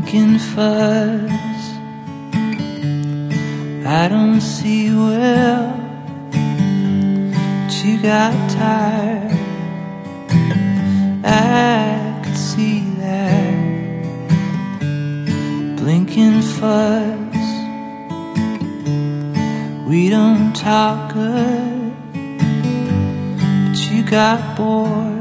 blinking fuzz. I don't see well, but you got tired. I could see that blinking fuzz. We don't talk good, but you got bored.